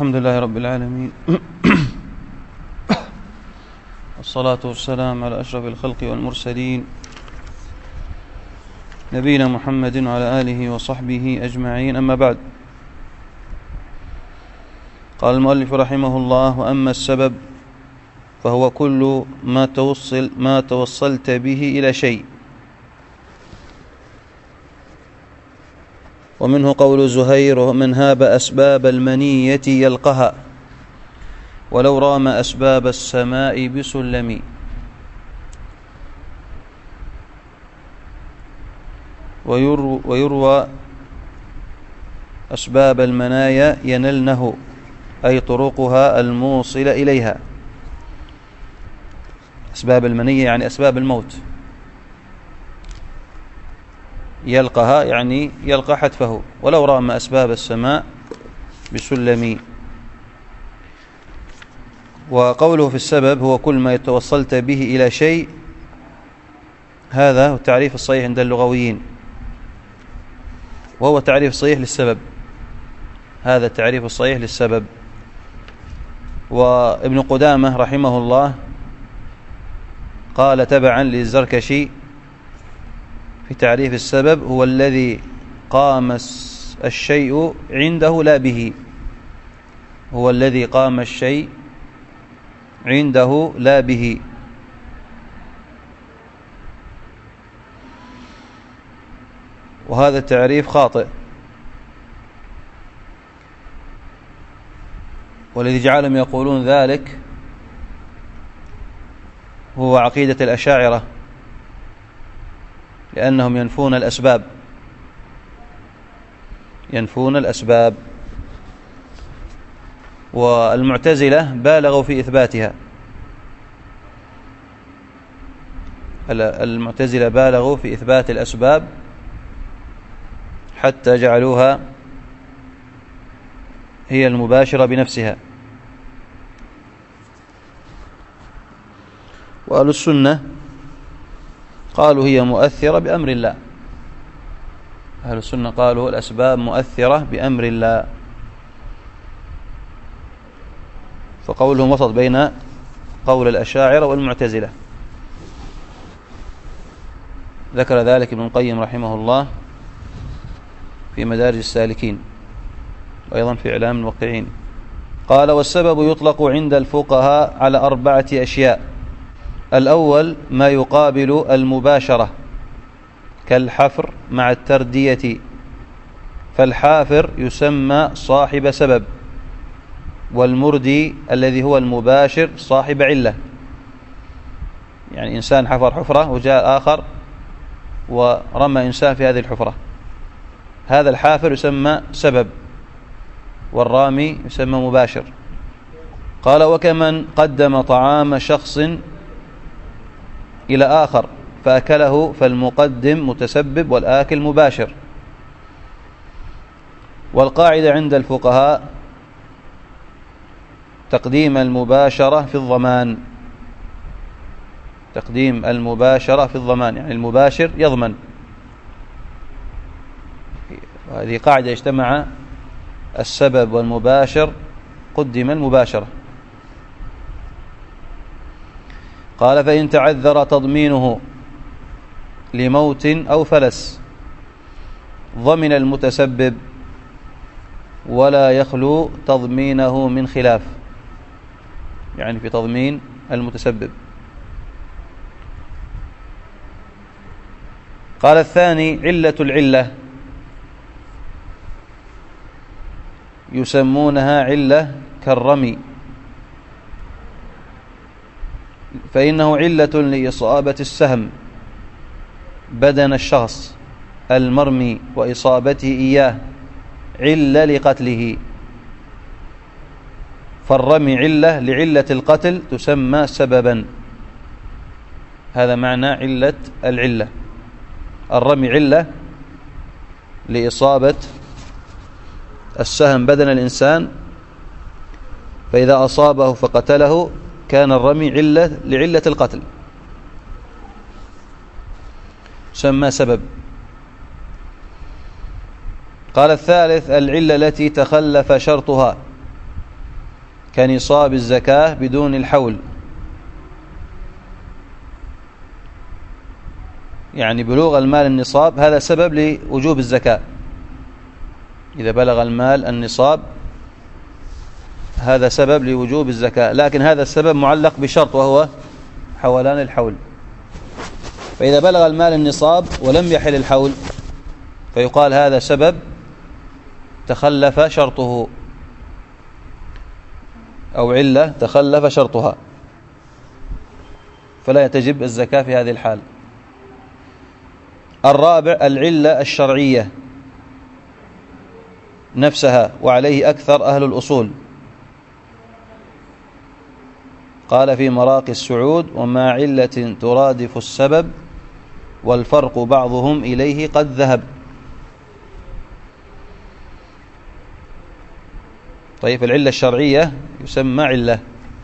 الحمد لله رب العالمين والصلاة والسلام على أشرف الخلق والمرسلين نبينا محمد وعلى آله وصحبه أجمعين، أما بعد. قال المؤلف رحمه الله: وأما السبب فهو كل ما توصلت به إلى شيء. ومنه قول زهير: ومن هاب أسباب المنية يلقها ولو رام أسباب السماء بسلم. ويروى أسباب المنايا ينلنه، أي طرقها الموصلة إليها. أسباب المنية يعني أسباب الموت، يلقها يعني يلقى حتفه. ولو رام أسباب السماء بسلم. وقوله في السبب هو كل ما توصلت به إلى شيء، هذا هو التعريف الصحيح عند اللغويين، وهو تعريف صحيح للسبب. هذا التعريف الصحيح للسبب. وابن قدامة رحمه الله قال تبعا للزركشي في تعريف السبب: هو الذي قام الشيء عنده لا به. هو الذي قام الشيء عنده لا به. وهذا التعريف خاطئ، والذي جعلهم يقولون ذلك هو عقيدة الأشاعرة، لأنهم ينفون الأسباب. والمعتزلة بالغوا في إثباتها. المعتزلة بالغوا في إثبات الأسباب حتى جعلوها هي المباشرة بنفسها. وأهل السنة قالوا هي مؤثرة بأمر الله. أهل السنة قالوا الأسباب مؤثرة بأمر الله. فقولهم وسط بين قول الأشاعرة والمعتزلة. ذكر ذلك ابن القيم رحمه الله في مدارج السالكين، وأيضا في إعلام الموقعين. قال: والسبب يطلق عند الفقهاء على 4 أشياء. الأول ما يقابل المباشرة كالحفر مع التردية، فالحافر يسمى صاحب سبب، والمردي الذي هو المباشر صاحب علة. يعني إنسان حفر حفرة وجاء آخر ورمى إنسان في هذه الحفرة، هذا الحافر يسمى سبب، والرامي يسمى مباشر. قال: وكمن قدم طعام شخص إلى آخر فأكله فالمقدم متسبب والآكل مباشر. والقاعدة عند الفقهاء تقديم المباشرة في الضمان. تقديم المباشرة في الضمان، يعني المباشر يضمن. وهذه قاعدة اجتمع السبب والمباشر قدم المباشرة. قال: فإن تعذر تضمينه لموت أو فلس ضمن المتسبب ولا يخلو تضمينه من خلاف، يعني في تضمين المتسبب. قال: الثاني علة العلة، يسمونها علة كالرمي، فإنه علة لإصابة السهم بدن الشخص المرمي وإصابته إياه، علة لقتله. فالرمي علة لعلة القتل تسمى سببا. هذا معنى علة العلة. الرمي علة لإصابة السهم بدن الإنسان، فإذا أصابه فقتله كان الرمي علة لعلة القتل، سمى سبب. قال: الثالث العلة التي تخلف شرطها كنصاب الزكاة بدون الحول، يعني بلوغ المال النصاب هذا سبب لوجوب الزكاة. إذا بلغ المال النصاب هذا سبب لوجوب الزكاة، لكن هذا السبب معلق بشرط وهو حولان الحول. فإذا بلغ المال النصاب ولم يحل الحول فيقال هذا سبب تخلف شرطه، أو علة تخلف شرطها، فلا تجب الزكاة في هذه الحال. الرابع العلة الشرعية نفسها، وعليه أكثر أهل الأصول. قال في مراقي السعود: وما علة ترادف السبب والفرق بعضهم إليه قد ذهب. طيب العلة الشرعية يسمى علة.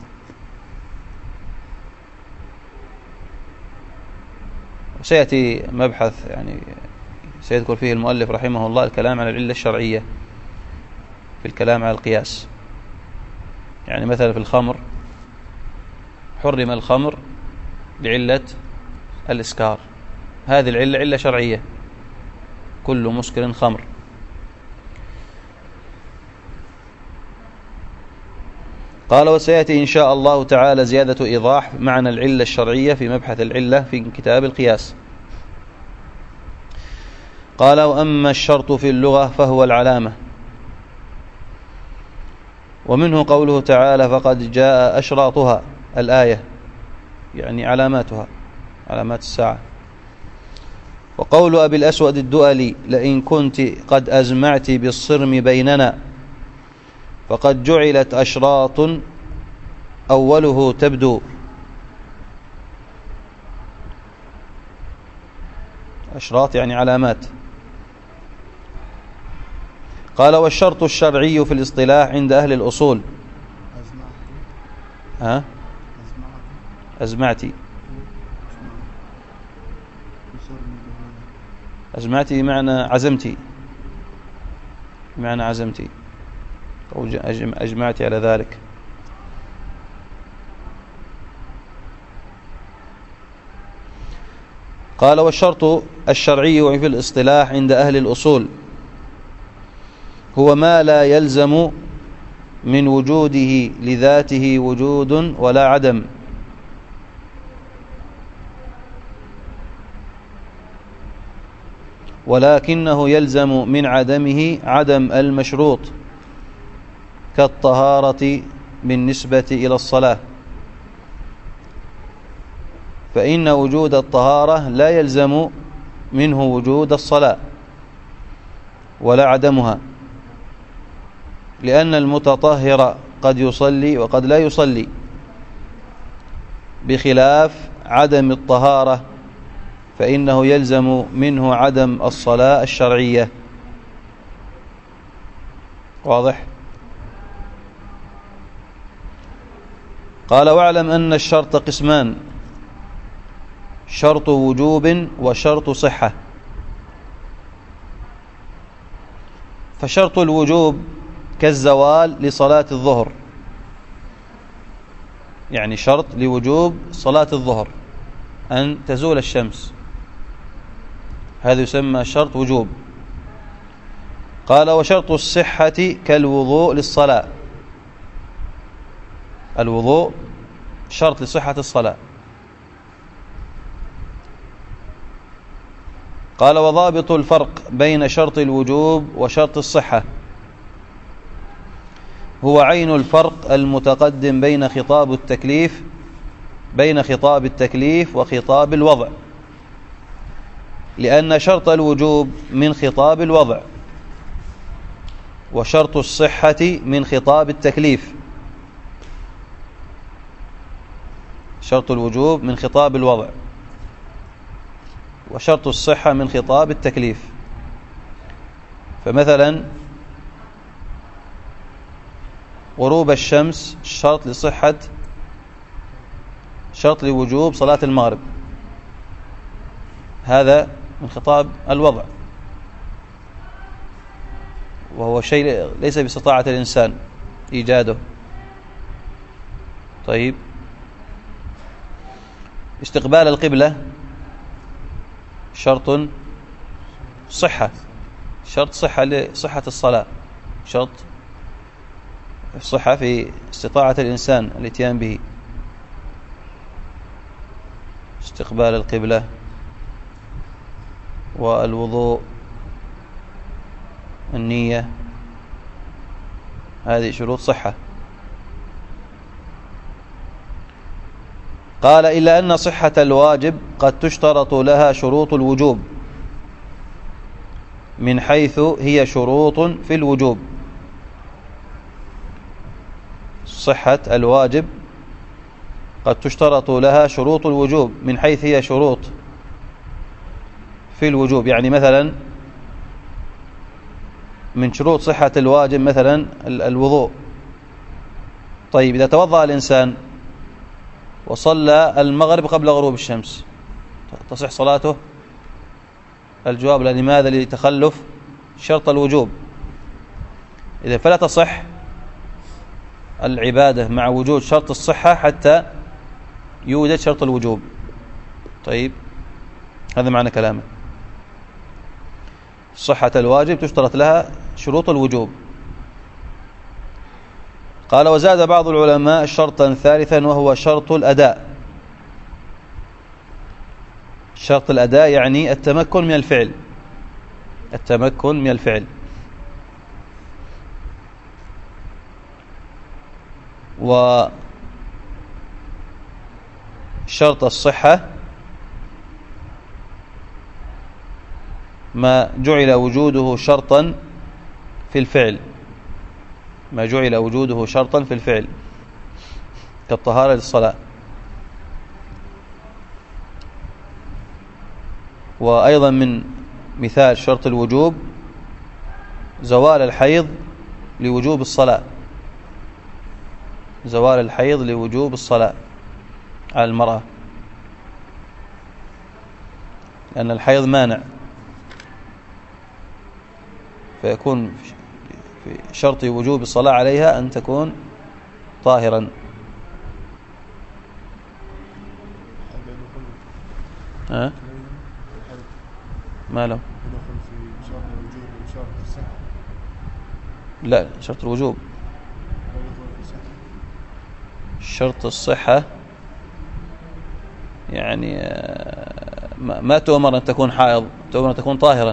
وسيأتي مبحث يعني سيذكر فيه المؤلف رحمه الله الكلام على العلة الشرعية في الكلام على القياس. يعني مثلا في الخمر حرم الخمر لعلة الإسكار، هذه العلة علة شرعية، كل مسكر خمر. قال: وسيأتي إن شاء الله تعالى زيادة إيضاح معنى العلة الشرعية في مبحث العلة في كتاب القياس. قال: وأما الشرط في اللغة فهو العلامة، ومنه قوله تعالى: فقد جاء أشراطها، الآية يعني علاماتها، علامات الساعة. وقول أبي الأسود الدؤلي: لئن كنت قد أزمعت بالصرم بيننا فقد جعلت أشراط أوله تبدو. أشراط يعني علامات. قال: والشرط الشرعي في الاصطلاح عند أهل الأصول أزمعتي بمعنى عزمتي، بمعنى عزمتي أو أجمعتي على ذلك. قال: والشرط الشرعي في الاصطلاح عند أهل الأصول هو ما لا يلزم من وجوده لذاته وجود ولا عدم، ولكنه يلزم من عدمه عدم المشروط، كالطهارة بالنسبة إلى الصلاة، فإن وجود الطهارة لا يلزم منه وجود الصلاة ولا عدمها، لأن المتطهر قد يصلي وقد لا يصلي، بخلاف عدم الطهارة فإنه يلزم منه عدم الصلاة الشرعية. واضح؟ قال: واعلم أن الشرط قسمان: شرط وجوب وشرط صحة. فشرط الوجوب كالزوال لصلاة الظهر، يعني شرط لوجوب صلاة الظهر أن تزول الشمس، هذا يسمى شرط وجوب. قال: وشرط الصحة كالوضوء للصلاة، الوضوء شرط لصحة الصلاة. قال: وضابط الفرق بين شرط الوجوب وشرط الصحة هو عين الفرق المتقدم بين خطاب التكليف وخطاب الوضع، لأن شرط الوجوب من خطاب الوضع، وشرط الصحة من خطاب التكليف. شرط الوجوب من خطاب الوضع، وشرط الصحة من خطاب التكليف. فمثلا غروب الشمس شرط لوجوب صلاة المغرب، هذا من خطاب الوضع، وهو شيء ليس باستطاعة الإنسان إيجاده، طيب، استقبال القبلة شرط صحة، شرط صحة لصحة الصلاة، شرط صحة في استطاعة الإنسان الاتيان به. استقبال القبلة والوضوء، النية، هذه شروط صحة. قال: إلا أن صحة الواجب قد تشترط لها شروط الوجوب من حيث هي شروط في الوجوب. صحة الواجب قد تشترط لها شروط الوجوب من حيث هي شروط في الوجوب. يعني مثلا من شروط صحة الواجب مثلا الوضوء. طيب، إذا توضأ الإنسان وصلى المغرب قبل غروب الشمس تصح صلاته؟ الجواب لا. لماذا؟ لتخلف شرط الوجوب. إذا فلا تصح العبادة مع وجود شرط الصحة حتى يوجد شرط الوجوب. طيب، هذا معنى كلامه. صحة الواجب تشترط لها شروط الوجوب. قال: وزاد بعض العلماء شرطا ثالثا وهو شرط الأداء. شرط الأداء يعني التمكن من الفعل، التمكن من الفعل. وشرط الصحة ما جعل وجوده شرطا في الفعل، ما جعل وجوده شرطا في الفعل كالطهارة للصلاة. وأيضا من مثال شرط الوجوب زوال الحيض لوجوب الصلاة، زوال الحيض لوجوب الصلاة على المرأة، لأن الحيض مانع، فيكون في شرط وجوب الصلاة عليها أن تكون طاهرا. ما له؟ لا، شرط الوجوب. شرط الصحة يعني ما تؤمر أن تكون حائض، تؤمر أن تكون طاهرا.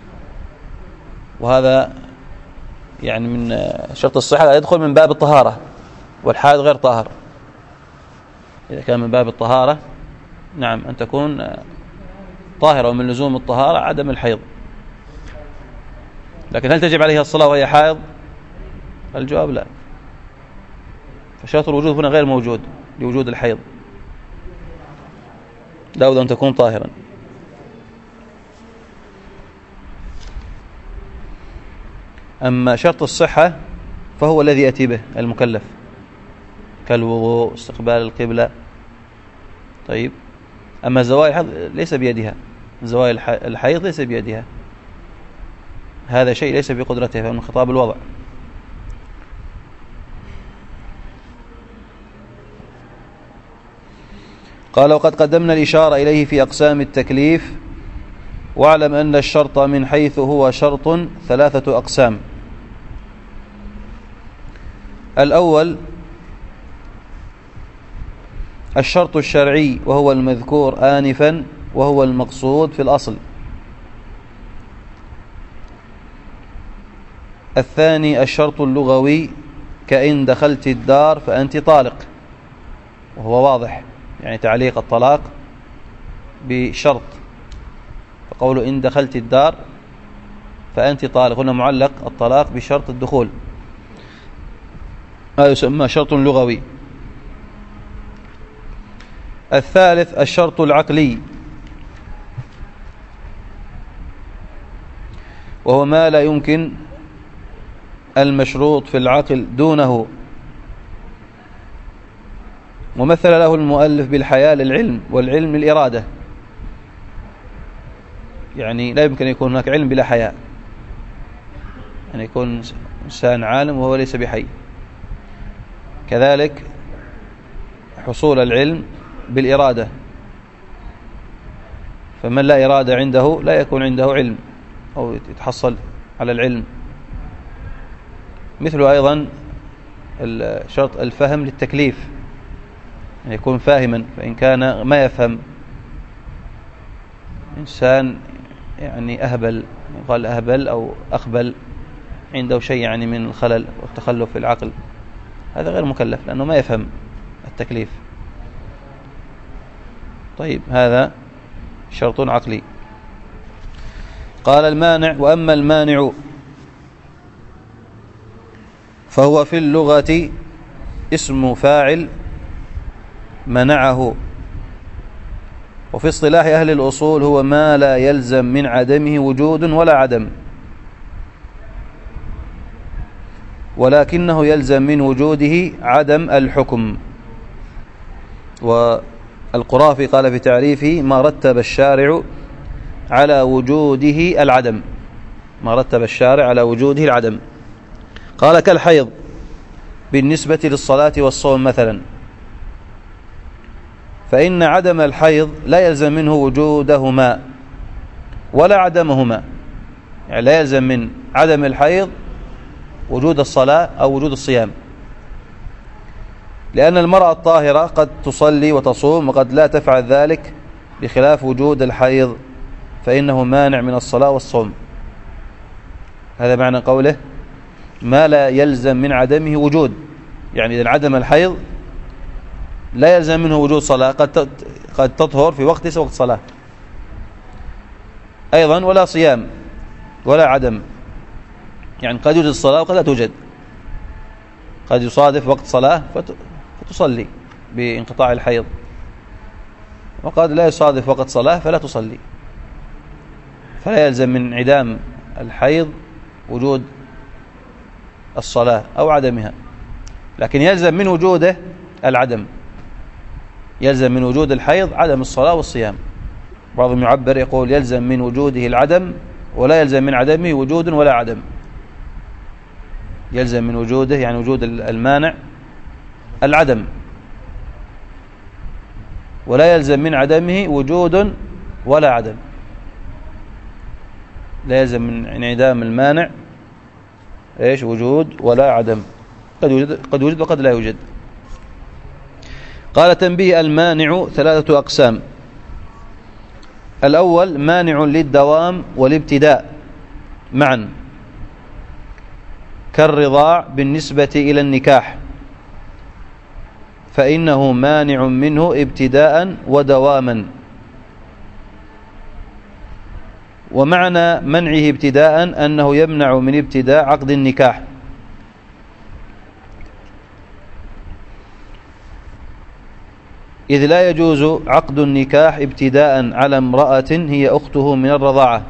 وهذا يعني من شرط الصحة يدخل من باب الطهارة، والحائض غير طاهر. إذا كان من باب الطهارة نعم أن تكون طاهرة، ومن لزوم الطهارة عدم الحيض. لكن هل تجب عليها الصلاة وهي حائض؟ الجواب لا. فشرط الوجود هنا غير موجود لوجود الحيض، لا بد أن تكون طاهرا. أما شرط الصحة فهو الذي يأتي به المكلف كالوضوء، استقبال القبلة. طيب، أما زوال الحيض ليس بيدها، زوال الحيض ليس بيدها، هذا شيء ليس بقدرتها، فمن خطاب الوضع. قال: وقد قدمنا الإشارة إليه في أقسام التكليف، واعلم أن الشرط من حيث هو شرط 3 أقسام. الأول الشرط الشرعي، وهو المذكور آنفا، وهو المقصود في الأصل. الثاني الشرط اللغوي، كإن دخلت الدار فأنت طالق، وهو واضح، يعني تعليق الطلاق بشرط، فقول إن دخلت الدار فأنت طالق، هنا معلق الطلاق بشرط الدخول، هذا يسمى شرط لغوي. الثالث الشرط العقلي، وهو ما لا يمكن المشروط في العقل دونه، ومثل له المؤلف بالحياة للعلم، والعلم للإرادة. يعني لا يمكن أن يكون هناك علم بلا حياة، يعني يكون إنسان عالم وهو ليس بحي. كذلك حصول العلم بالإرادة، فمن لا إرادة عنده لا يكون عنده علم أو يتحصل على العلم. مثل أيضا شرط الفهم للتكليف، يعني يكون فاهما، فإن كان ما يفهم إنسان يعني أهبل، يقال أهبل أو أخبل، عنده شيء يعني من الخلل والتخلف في العقل، هذا غير مكلف لأنه ما يفهم التكليف. طيب هذا شرط عقلي. قال المانع: وأما المانع فهو في اللغة اسم فاعل منعه، وفي اصطلاح أهل الأصول هو ما لا يلزم من عدمه وجود ولا عدم، ولكنه يلزم من وجوده عدم الحكم. والقرافي قال في تعريفه: ما رتب الشارع على وجوده العدم، ما رتب الشارع على وجوده العدم. قال: كالحيض بالنسبة للصلاة والصوم مثلا، فإن عدم الحيض لا يلزم منه وجودهما ولا عدمهما، يعني لا يلزم من عدم الحيض وجود الصلاة أو وجود الصيام، لأن المرأة الطاهرة قد تصلي وتصوم وقد لا تفعل ذلك، بخلاف وجود الحيض فإنه مانع من الصلاة والصوم. هذا معنى قوله ما لا يلزم من عدمه وجود، يعني إذا عدم الحيض لا يلزم منه وجود صلاة، قد تطهر في وقت ليس وقت صلاة أيضا، ولا صيام ولا عدم، يعني قد يوجد الصلاة وقد لا توجد، قد يصادف وقت صلاة فتصلي بانقطاع الحيض، وقد لا يصادف وقت صلاة فلا تصلي، فلا يلزم من انعدام الحيض وجود الصلاة أو عدمها، لكن يلزم من وجوده العدم، يلزم من وجود الحيض عدم الصلاة والصيام. بعضهم يعبر يقول يلزم من وجوده العدم ولا يلزم من عدمه وجود ولا عدم، يلزم من وجوده يعني وجود المانع العدم، ولا يلزم من عدمه وجود ولا عدم، لا يلزم من انعدام المانع ايش وجود ولا عدم، قد يوجد وقد لا يوجد. قال: تنبيه: المانع 3 أقسام. الأول مانع للدوام والابتداء معا، كالرضاع بالنسبة إلى النكاح، فإنه مانع منه ابتداء ودواما. ومعنى منعه ابتداء أنه يمنع من ابتداء عقد النكاح، إذ لا يجوز عقد النكاح ابتداء على امرأة هي أخته من الرضاعة.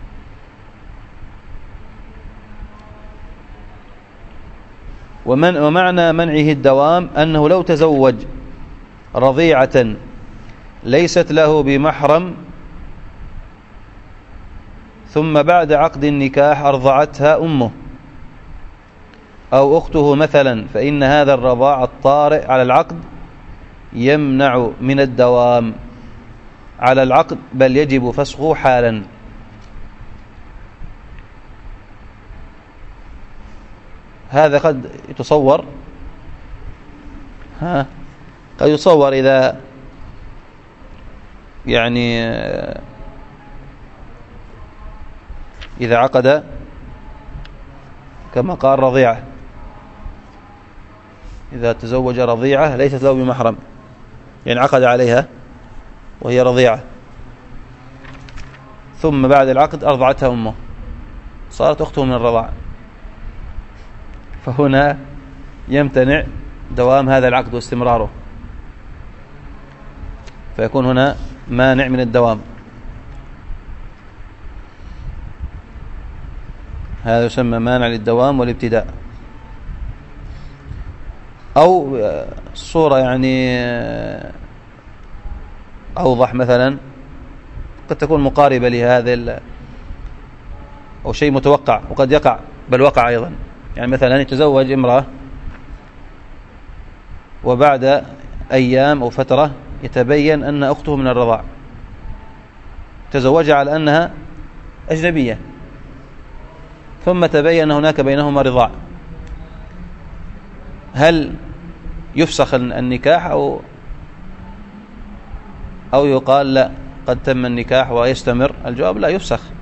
ومعنى منعه الدوام أنه لو تزوج رضيعة ليست له بمحرم ثم بعد عقد النكاح أرضعتها أمه أو أخته مثلا، فإن هذا الرضاع الطارئ على العقد يمنع من الدوام على العقد، بل يجب فسخه حالا. هذا قد يتصور قد يتصور إذا يعني إذا عقد كما قال رضيعة، إذا تزوج رضيعة ليست له بمحرم، يعني عقد عليها وهي رضيعة، ثم بعد العقد أرضعتها أمه صارت أخته من الرضاعة، فهنا يمتنع دوام هذا العقد واستمراره، فيكون هنا مانع من الدوام. هذا يسمى مانع للدوام والابتداء. أو صورة يعني أوضح مثلا قد تكون مقاربة لهذا أو شيء متوقع وقد يقع بل وقع أيضا، يعني مثلا يتزوج امرأة وبعد أيام أو فترة يتبين أن أخته من الرضاع، تزوجها على أنها أجنبية، ثم تبين أن هناك بينهما رضاع، هل يفسخ النكاح أو يقال لا قد تم النكاح ويستمر؟ الجواب لا،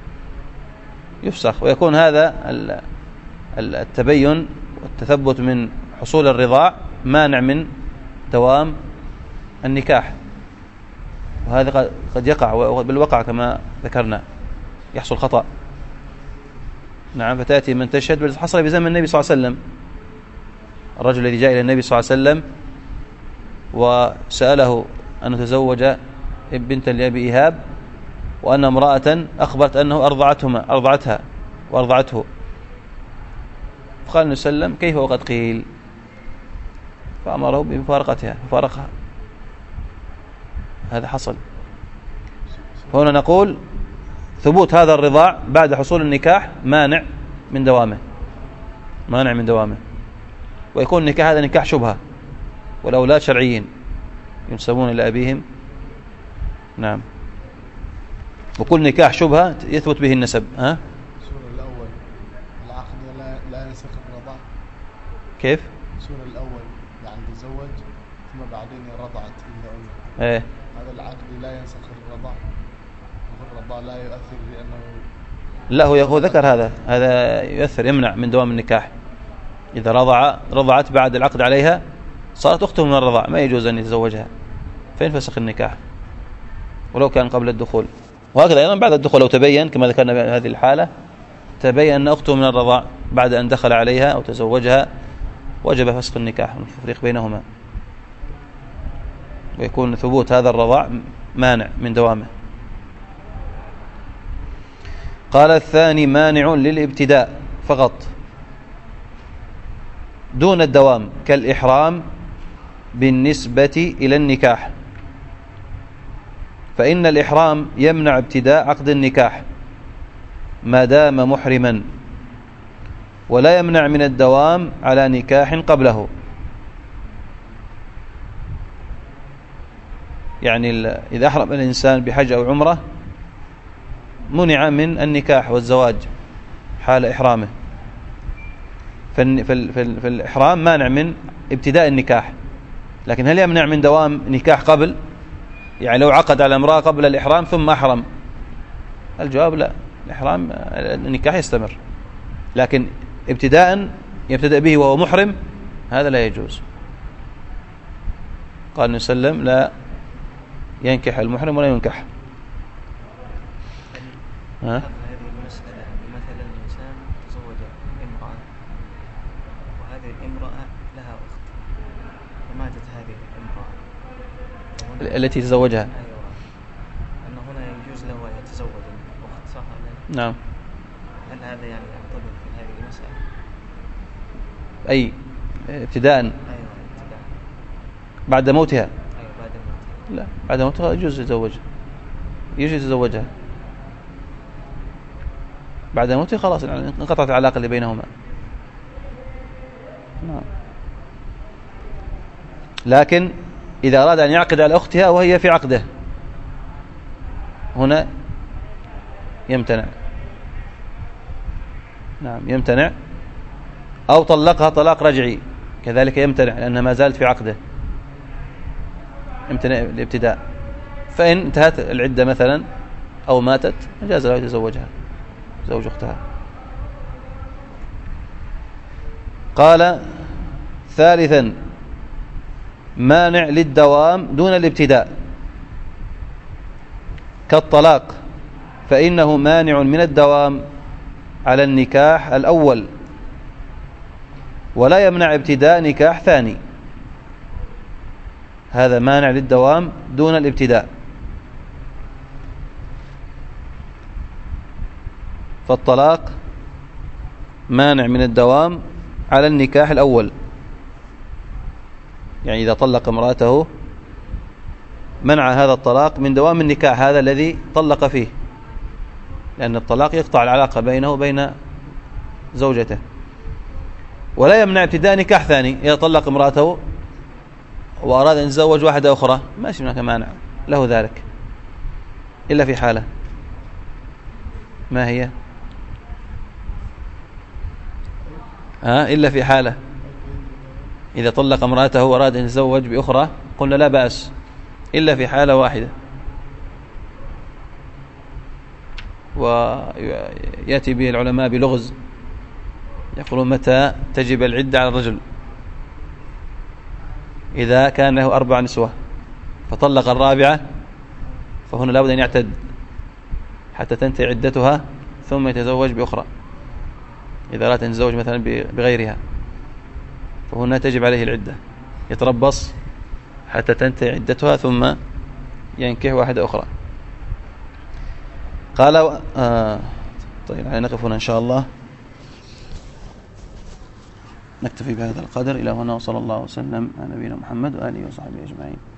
يفسخ، ويكون هذا التبين والتثبت من حصول الرضاع مانع من دوام النكاح، وهذا قد يقع بالوقع كما ذكرنا، يحصل خطأ. نعم، فتأتي من تشهد. حصل بزمن النبي صلى الله عليه وسلم، الرجل الذي جاء إلى النبي صلى الله عليه وسلم وسأله أن تزوج بنتا لأبي إيهاب، وأن امرأة أخبرت أنه أرضعتها وأرضعته، فقال النبي صلى الله عليه وسلم: كيف وقد قيل؟ فأمره بمفارقتها ففارقها. هذا حصل. فهنا نقول ثبوت هذا الرضاع بعد حصول النكاح مانع من دوامه، ويكون النكاح هذا نكاح شبهة، والأولاد شرعيين ينسبون إلى أبيهم. نعم، وكل نكاح شبهة يثبت به النسب. السورة الأول العقد لا ينسخ الرضاع. كيف؟ السورة الأول يعني تزوج ثم بعدين رضعت إيه؟ هذا العقد لا ينسخ الرضاع، والرضاع لا يؤثر لأنه لا، هو ذكر هذا يؤثر، يمنع من دوام النكاح. إذا رضعت بعد العقد عليها صارت أخته من الرضاع، ما يجوز أن يتزوجها، فينفسخ النكاح ولو كان قبل الدخول. وهكذا أيضا بعد الدخول لو تبين كما ذكرنا بهذه الحالة، تبين أن أخته من الرضاع بعد أن دخل عليها أو تزوجها، وجب فسخ النكاح والتفريق بينهما، ويكون ثبوت هذا الرضاع مانع من دوامه. قال: الثاني مانع للابتداء فقط دون الدوام، كالإحرام بالنسبة إلى النكاح، فإن الإحرام يمنع ابتداء عقد النكاح ما دام محرما، ولا يمنع من الدوام على نكاح قبله. يعني إذا أحرم الإنسان بحج أو عمرة منع من النكاح والزواج حال إحرامه، فالإحرام مانع من ابتداء النكاح، لكن هل يمنع من دوام نكاح قبل؟ يعني لو عقد على امرأة قبل الإحرام ثم أحرم، الجواب لا، النكاح يستمر، لكن يبتدأ به وهو محرم هذا لا يجوز. قال النبي صلى الله عليه وسلم: لا ينكح المحرم ولا ينكح. هذه المسألة مثلا الإنسان تزوج امرأة، وهذه الامرأة لها أخت، وماتت هذه الامرأة التي تزوجها. أيوة، أنه هنا يجوز له أن يتزوج الأخت، صح؟ نعم. هل هذا يعني يعتبر في هذه المسألة؟ أي ابتداء؟ أيوة، ابتداء بعد موتها. أيوة، بعد موتها. لا، بعد موتها يجوز يتزوجها بعد موته، خلاص انقطعت العلاقة اللي بينهما. نعم. لكن إذا أراد أن يعقد على أختها وهي في عقده هنا يمتنع. نعم، يمتنع، أو طلقها طلاق رجعي كذلك يمتنع، لأنها ما زالت في عقده، يمتنع الابتداء. فإن انتهت العدة مثلا أو ماتت جاز له يتزوجها زوج أختها. قال: ثالثا مانع للدوام دون الابتداء، كالطلاق، فإنه مانع من الدوام على النكاح الأول، ولا يمنع ابتداء نكاح ثاني. هذا مانع للدوام دون الابتداء. فالطلاق مانع من الدوام على النكاح الأول، يعني إذا طلق امرأته منع هذا الطلاق من دوام النكاح هذا الذي طلق فيه، لأن الطلاق يقطع العلاقة بينه وبين زوجته. ولا يمنع ابتداء نكاح ثاني، إذا طلق امرأته وأراد أن يتزوج واحدة أخرى ماشي، هناك مانع له ذلك، إلا في حالة، ما هي؟ إلا في حالة إذا طلق امرأته وأراد أن يتزوج بأخرى قلنا لا بأس، إلا في حالة واحدة، ويأتي به العلماء بلغز، يقولون متى تجب العدة على الرجل؟ إذا كان له 4 نسوة فطلق الرابعة فهنا لابد أن يعتد حتى تنتهي عدتها ثم يتزوج بأخرى. إذا أراد أن يتزوج مثلا بغيرها فهنا تجب عليه العدة، يتربص حتى تنتهي عدتها ثم ينكح واحدة أخرى. قال طيب نقف هنا إن شاء الله، نكتفي بهذا القدر. إلى هنا وصلى الله وسلم على نبينا محمد وآله وصحبه أجمعين.